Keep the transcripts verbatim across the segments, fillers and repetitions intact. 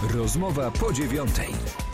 Rozmowa po dziewiątej.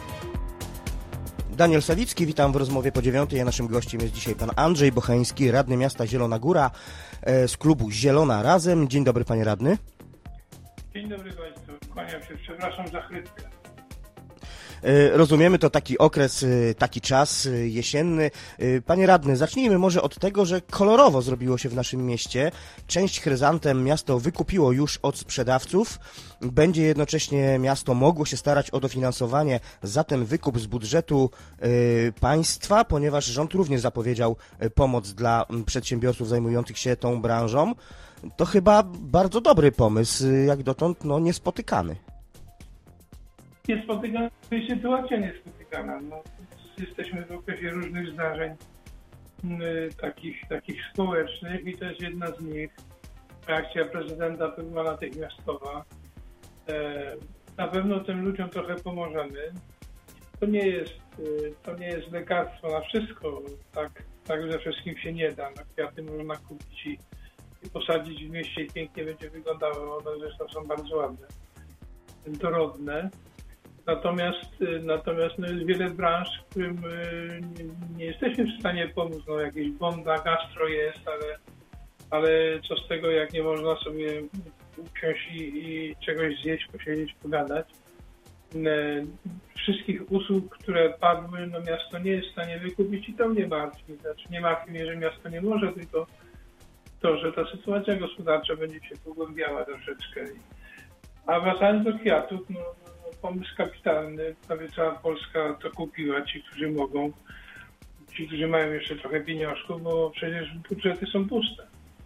Daniel Sawicki, witam w rozmowie po dziewiątej. Naszym gościem jest dzisiaj pan Andrzej Bocheński, radny miasta Zielona Góra z klubu Zielona Razem. Dzień dobry, panie radny. Dzień dobry państwu, kłaniam się, przepraszam za chrypkę. Rozumiemy, to taki okres, taki czas jesienny. Panie radny, zacznijmy może od tego, że kolorowo zrobiło się w naszym mieście. Część chryzantem miasto wykupiło już od sprzedawców. Będzie jednocześnie miasto mogło się starać o dofinansowanie za ten wykup z budżetu państwa, ponieważ rząd również zapowiedział pomoc dla przedsiębiorców zajmujących się tą branżą. To chyba bardzo dobry pomysł, jak dotąd no, niespotykany. Niespotykana, sytuacja niespotykana. No, jesteśmy w okresie różnych zdarzeń y, takich, takich społecznych i to jest jedna z nich. Reakcja prezydenta to była natychmiastowa. E, na pewno tym ludziom trochę pomożemy. To nie jest, y, to nie jest lekarstwo na wszystko. Tak, tak ze wszystkim się nie da. No, kwiaty można kupić i, i posadzić w mieście i pięknie będzie wyglądało. One zresztą są bardzo ładne, dorodne. Natomiast, natomiast no jest wiele branż, którym nie, nie jesteśmy w stanie pomóc. No, jakiś bon dla gastro jest, ale, ale co z tego, jak nie można sobie usiąść i, i czegoś zjeść, posiedzieć, pogadać. Wszystkich usług, które padły, no miasto nie jest w stanie wykupić i to mnie martwi. Znaczy nie martwi mnie, że miasto nie może, tylko to, że ta sytuacja gospodarcza będzie się pogłębiała troszeczkę. A wracając do kwiatów, no pomysł kapitalny, prawie cała Polska to kupiła, ci, którzy mogą, ci, którzy mają jeszcze trochę pieniążków, bo przecież budżety są puste.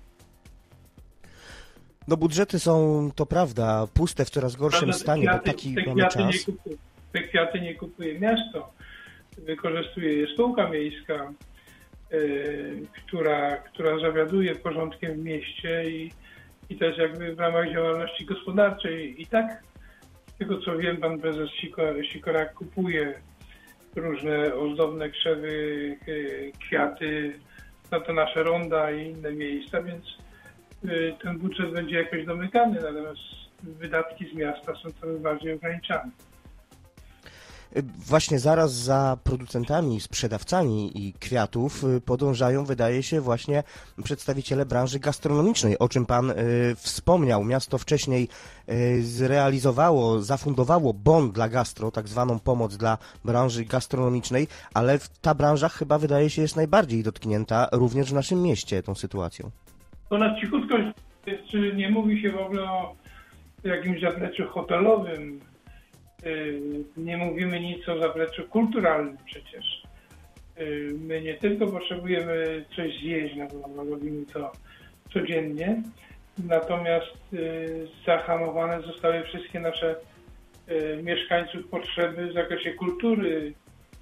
No budżety są, to prawda, puste w coraz gorszym Prawda, stanie, kwiaty, bo taki te mamy kwiaty czas. Nie kupuje, te kwiaty nie kupuje miasto, wykorzystuje je spółka miejska, yy, która, która zawiaduje porządkiem w mieście i, i to jest jakby w ramach działalności gospodarczej i tak. Z tego co wiem, pan prezes Sikora kupuje różne ozdobne krzewy, kwiaty na te nasze ronda i inne miejsca, więc ten budżet będzie jakoś domykany, natomiast wydatki z miasta są coraz bardziej ograniczane. Właśnie zaraz za producentami, sprzedawcami i kwiatów podążają, wydaje się, właśnie przedstawiciele branży gastronomicznej, o czym pan y, wspomniał. Miasto wcześniej y, zrealizowało, zafundowało bon dla gastro, tak zwaną pomoc dla branży gastronomicznej, ale ta branża chyba, wydaje się, jest najbardziej dotknięta również w naszym mieście tą sytuacją. U nas cichutko jest, czy nie mówi się w ogóle o jakimś zapleczu hotelowym. Nie mówimy nic o zapleczu kulturalnym przecież. My nie tylko potrzebujemy coś zjeść, no bo robimy to codziennie, natomiast zahamowane zostały wszystkie nasze mieszkańców potrzeby w zakresie kultury,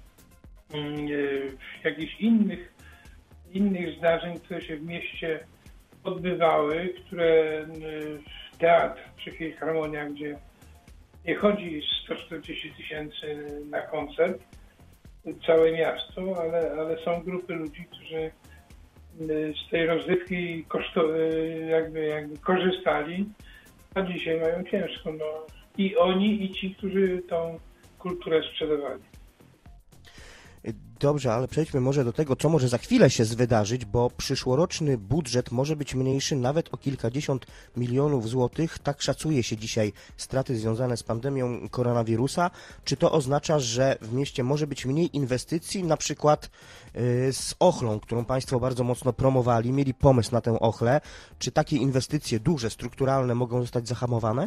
jakichś innych, innych zdarzeń, które się w mieście odbywały, które teatr przy Filharmonia, gdzie nie chodzi sto czterdzieści tysięcy na koncert, całe miasto, ale, ale są grupy ludzi, którzy z tej rozrywki koszto, jakby, jakby korzystali, a dzisiaj mają ciężko. No. I oni, i ci, którzy tą kulturę sprzedawali. Dobrze, ale przejdźmy może do tego, co może za chwilę się wydarzyć, bo przyszłoroczny budżet może być mniejszy nawet o kilkadziesiąt milionów złotych. Tak szacuje się dzisiaj straty związane z pandemią koronawirusa. Czy to oznacza, że w mieście może być mniej inwestycji, na przykład yy, z Ochlą, którą państwo bardzo mocno promowali, mieli pomysł na tę Ochlę? Czy takie inwestycje duże, strukturalne mogą zostać zahamowane?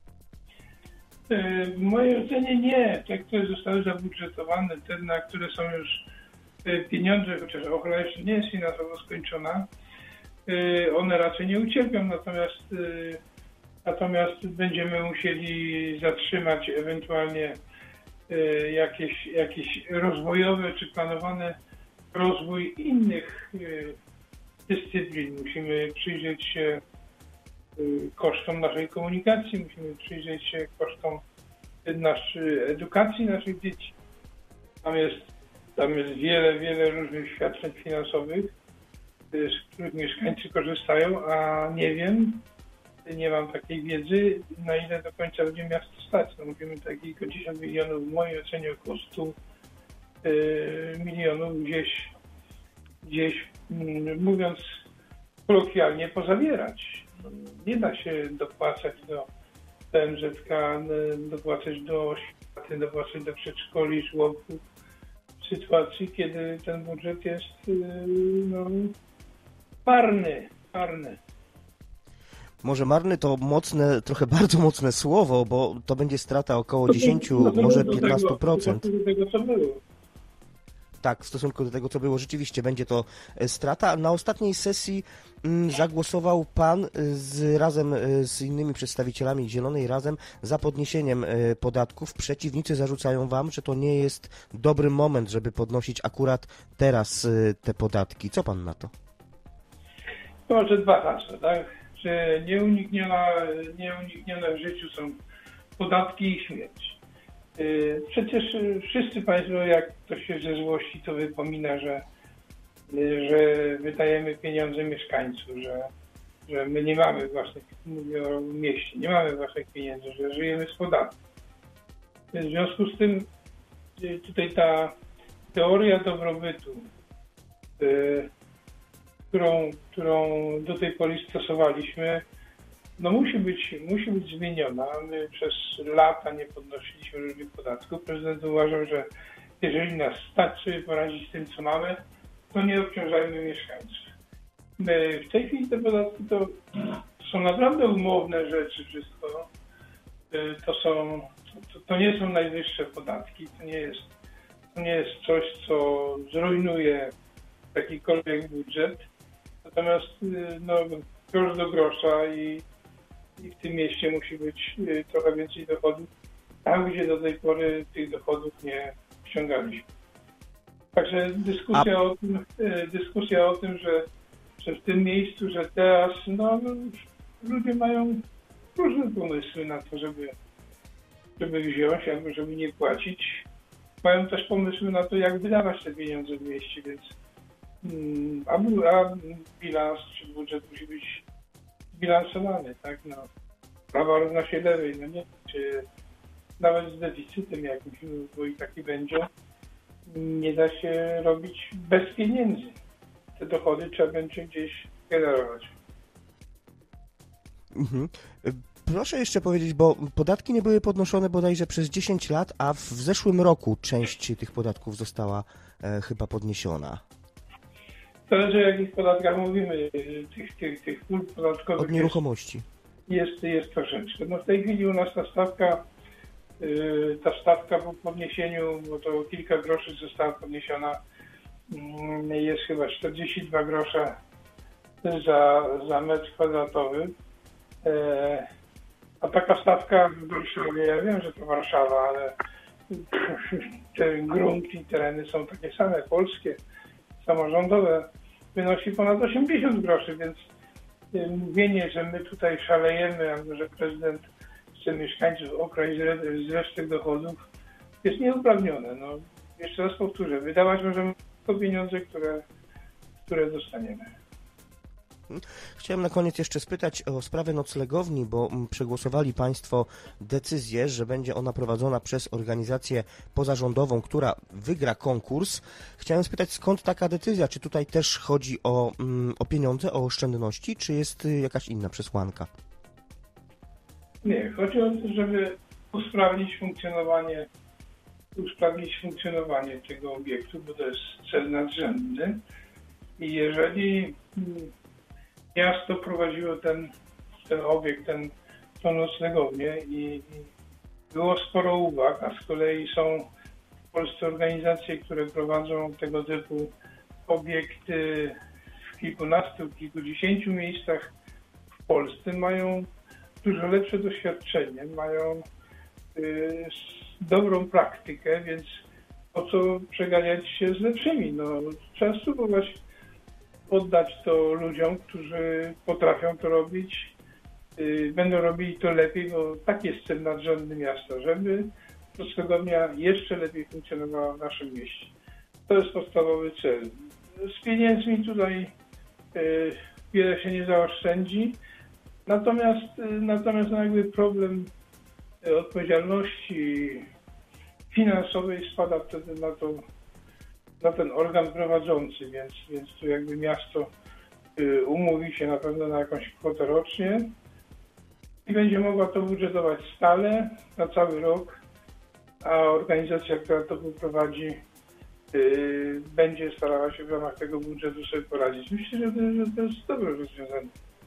W mojej ocenie nie. Te, które zostały zabudżetowane, te, na które są już pieniądze, chociaż Ochla jeszcze nie jest finansowo skończona, one raczej nie ucierpią, natomiast, natomiast będziemy musieli zatrzymać ewentualnie jakieś, jakieś rozwojowe czy planowany rozwój innych dyscyplin. Musimy przyjrzeć się kosztom naszej komunikacji, musimy przyjrzeć się kosztom naszej edukacji naszych dzieci. Tam jest, tam jest wiele, wiele różnych świadczeń finansowych, z których mieszkańcy korzystają, a nie wiem, nie mam takiej wiedzy, na ile do końca będzie miasto stać. No mówimy tak kilkadziesiąt milionów, w mojej ocenie około stu y, milionów gdzieś, gdzieś y, mówiąc kolokwialnie, pozabierać. Nie da się dopłacać do M Z K, dopłacać do oświaty, dopłacać do przedszkoli, żłobków w sytuacji, kiedy ten budżet jest y, no, marny, marny. Może marny to mocne, trochę bardzo mocne słowo, bo to będzie strata około dziesięć, może piętnaście procent. Do tego, co było. Tak, w stosunku do tego, co było, rzeczywiście będzie to strata. Na ostatniej sesji m, zagłosował Pan z, razem z innymi przedstawicielami Zielonej Razem za podniesieniem y, podatków. Przeciwnicy zarzucają Wam, że to nie jest dobry moment, żeby podnosić akurat teraz y, te podatki. Co Pan na to? Może dwa hasła, tak? Że nieunikniona, nieuniknione w życiu są podatki i śmierć. Przecież wszyscy Państwo, jak ktoś się ze złości, to wypomina, że, że wydajemy pieniądze mieszkańców, że, że my nie mamy własnych, mówię o mieście, nie mamy własnych pieniędzy, że żyjemy z podatków. W związku z tym tutaj ta teoria dobrobytu, którą, którą do tej pory stosowaliśmy, no musi być, musi być zmieniona. My przez lata nie podnosiliśmy różnych podatków. Prezydent uważał, że jeżeli nas stać sobie poradzić z tym, co mamy, to nie obciążajmy mieszkańców. My w tej chwili te podatki to, to są naprawdę umowne rzeczy wszystko. To są, to, to nie są najwyższe podatki. To nie jest, to nie jest coś, co zrujnuje jakikolwiek budżet. Natomiast no, grosz do grosza i I w tym mieście musi być trochę więcej dochodów, tam gdzie do tej pory tych dochodów nie ściągaliśmy. Także dyskusja, A... o, tym, dyskusja o tym, że, że w tym miejscu, że teraz no, ludzie mają różne pomysły na to, żeby, żeby wziąć albo żeby nie płacić. Mają też pomysły na to, jak wydawać te pieniądze w mieście, więc mm, a, a bilans czy budżet musi być bilansowany, tak, no. Prawa równa się lewej, no nie, czy nawet z deficytem jakimś, bo i taki będzie, nie da się robić bez pieniędzy. Te dochody trzeba będzie gdzieś generować. Mhm. Proszę jeszcze powiedzieć, bo podatki nie były podnoszone bodajże przez dziesięć lat, a w zeszłym roku część tych podatków została e, chyba podniesiona. Zależy o jakich podatkach mówimy, tych, tych, tych pól podatkowych. Od nieruchomości. Jest, jest troszeczkę. No w tej chwili u nas ta stawka, yy, ta stawka po podniesieniu, bo to kilka groszy została podniesiona, yy, jest chyba czterdzieści dwa grosze za, za metr kwadratowy. Yy, a taka stawka w Warszawie, ja wiem, że to Warszawa, ale te grunty i tereny są takie same, polskie, samorządowe, wynosi ponad osiemdziesiąt groszy, więc mówienie, że my tutaj szalejemy, albo że prezydent chce mieszkańców okraść z reszty dochodów, jest nieuprawnione. No, jeszcze raz powtórzę, wydawać możemy to pieniądze, które, które dostaniemy. Chciałem na koniec jeszcze spytać o sprawę noclegowni, bo przegłosowali Państwo decyzję, że będzie ona prowadzona przez organizację pozarządową, która wygra konkurs. Chciałem spytać, skąd taka decyzja? Czy tutaj też chodzi o, o pieniądze, o oszczędności, czy jest jakaś inna przesłanka? Nie, chodzi o to, żeby usprawnić funkcjonowanie, usprawnić funkcjonowanie tego obiektu, bo to jest cel nadrzędny. I jeżeli miasto prowadziło ten, ten obiekt, ten, tą noclegownię i, i było sporo uwag, a z kolei są w Polsce organizacje, które prowadzą tego typu obiekty w kilkunastu, kilkudziesięciu miejscach w Polsce, mają dużo lepsze doświadczenie, mają y, dobrą praktykę, więc po co przeganiać się z lepszymi? No, trzeba spróbować oddać to ludziom, którzy potrafią to robić, yy, będą robili to lepiej, bo tak jest cel nadrzędny miasta, żeby noclegownia jeszcze lepiej funkcjonowała w naszym mieście. To jest podstawowy cel. Z pieniędzmi tutaj yy, wiele się nie zaoszczędzi, Natomiast, natomiast no jakby problem odpowiedzialności finansowej spada wtedy na to, na ten organ prowadzący, więc, więc tu jakby miasto umówi się na pewno na jakąś kwotę rocznie i będzie mogła to budżetować stale na cały rok, a organizacja, która to poprowadzi, yy, będzie starała się w ramach tego budżetu sobie poradzić. Myślę, że to, że to jest dobre rozwiązanie.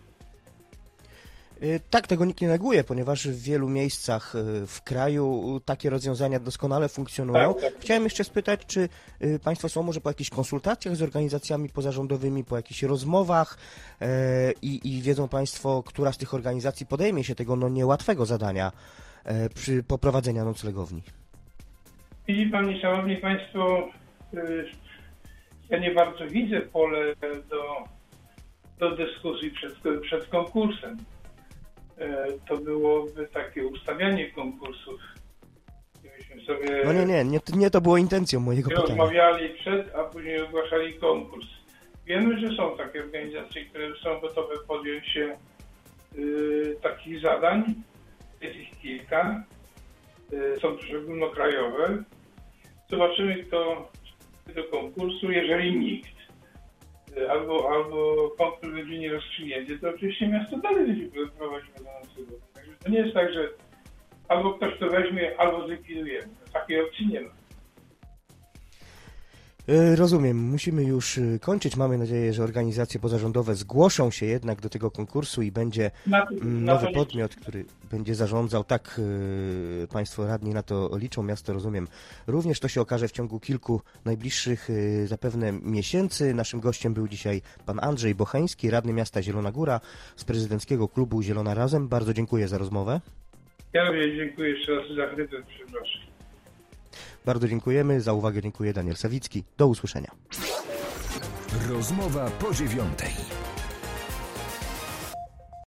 Tak, tego nikt nie neguje, ponieważ w wielu miejscach w kraju takie rozwiązania doskonale funkcjonują. Tak, tak. Chciałem jeszcze spytać, czy Państwo są może po jakichś konsultacjach z organizacjami pozarządowymi, po jakichś rozmowach e, i, i wiedzą Państwo, która z tych organizacji podejmie się tego no, niełatwego zadania e, przy poprowadzeniu noclegowni? Widzi Pani, Szanowni Państwo, yy, ja nie bardzo widzę pole do, do dyskusji przed, przed konkursem. To byłoby takie ustawianie konkursów. Gdybyśmy sobie no nie, nie, nie, nie to było intencją mojego pytania. Rozmawiali przed, a później ogłaszali konkurs. Wiemy, że są takie organizacje, które są gotowe podjąć się y, takich zadań. Jest ich kilka. Y, są też ogólnokrajowe. Zobaczymy, kto do konkursu, jeżeli nikt. Albo, albo konkurs będzie nierozstrzygnięty, to oczywiście miasto dalej będzie prowadzić noclegownię. Także to nie jest tak, że albo ktoś to weźmie, albo zlikwidujemy. Takiej opcji nie ma. Rozumiem, musimy już kończyć. Mamy nadzieję, że organizacje pozarządowe zgłoszą się jednak do tego konkursu i będzie Na, nowy na podmiot, który będzie zarządzał. Tak yy, Państwo radni na to liczą, miasto rozumiem. Również to się okaże w ciągu kilku najbliższych yy, zapewne miesięcy. Naszym gościem był dzisiaj pan Andrzej Bocheński, radny miasta Zielona Góra z prezydenckiego klubu Zielona Razem. Bardzo dziękuję za rozmowę. Ja również dziękuję jeszcze raz za chrypę, przepraszam. Bardzo dziękujemy. Za uwagę dziękuję Daniel Sawicki. Do usłyszenia. Rozmowa po dziewiątej.